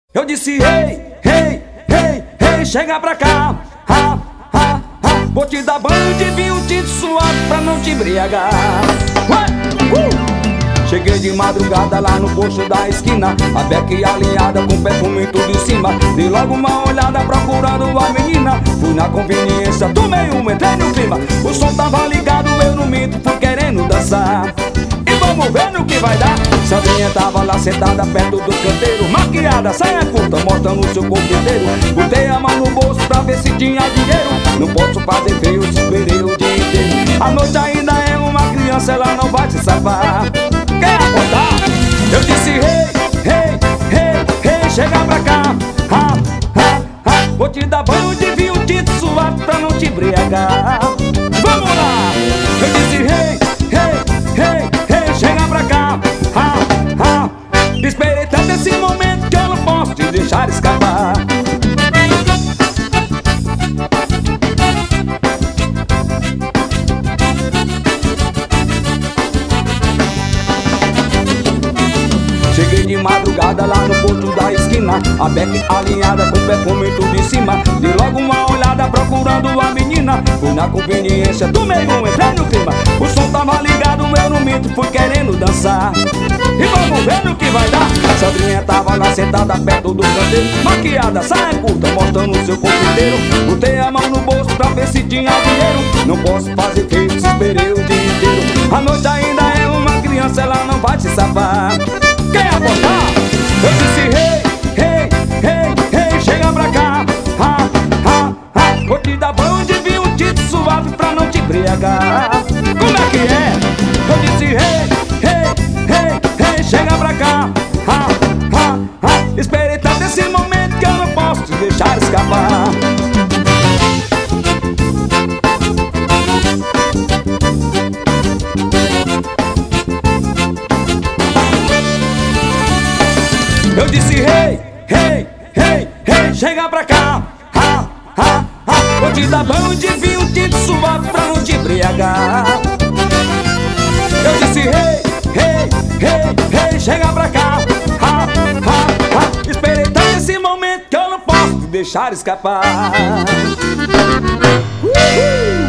Eu disse ei, ei, ei, ei, chega pra cá, ha, ha, ha. Vou te dar banho de vinho tinto suave pra não te embriagar. Cheguei de madrugada lá no posto da esquina, a beca alinhada com perfume tudo em cima. Dei logo uma olhada procurando a menina. Fui na conveniência, tomei uma, entrei no clima. O som tava ligado, eu não minto, fui querendo dançar. E vamos ver no que vai dar. Sandrinha tava lá sentada perto do canteiro, maquiada, saia curta, mostrando o seu corpo inteiro. Botei a mão no bolso pra ver se tinha dinheiro. Não posso fazer feio, esperei o dia inteiro. A noite ainda é uma criança, ela não vai se safar. Quer acordar? Eu disse hey, hey, hey, hey, chega pra cá, ha, ha, ha. Vou te dar banho de vinho tinto suave pra não te embriagar. Vamos lá! Eu disse hey, hey, hey, hey, chega pra cá, ha, ha. Esperei tanto esse momento que eu não posso te deixar escapar. Cheguei de madrugada lá no posto da esquina, a beca alinhada com perfume tudo em cima. Dei logo uma olhada procurando a menina. Fui na conveniência, tomei um, entrei no clima. O som tava ligado, eu não minto, fui querendo dançar. E vamos ver no que vai dar. Sandrinha tava lá sentada perto do canteiro, maquiada, saia curta, mostrando o seu corpo inteiro. Botei a mão no bolso pra ver se tinha dinheiro. Não posso fazer feio, esperei o dia inteiro. A noite ainda é uma criança, ela não vai se safar. Quer apontar? Eu disse hey, hey, hey, hey, chega pra cá, ha, ha, ha. Vou te dar banho de vinho tinto suave pra não te embriagar. Como é que é? Eu disse hey, hey, hey, hey, chega pra cá, ha, ha, ha. Esperei tanto esse momento que eu não posso te deixar escapar. Eu disse hey, hey, hey, hey, chega pra cá, ha, ha, ha. Vou te dar banho de vinho tinto suave pra não te embriagar. Eu disse hey, hey, hey, hey, chega pra cá, ha, ha, ha. Esperei tanto esse momento que eu não posso te deixar escapar.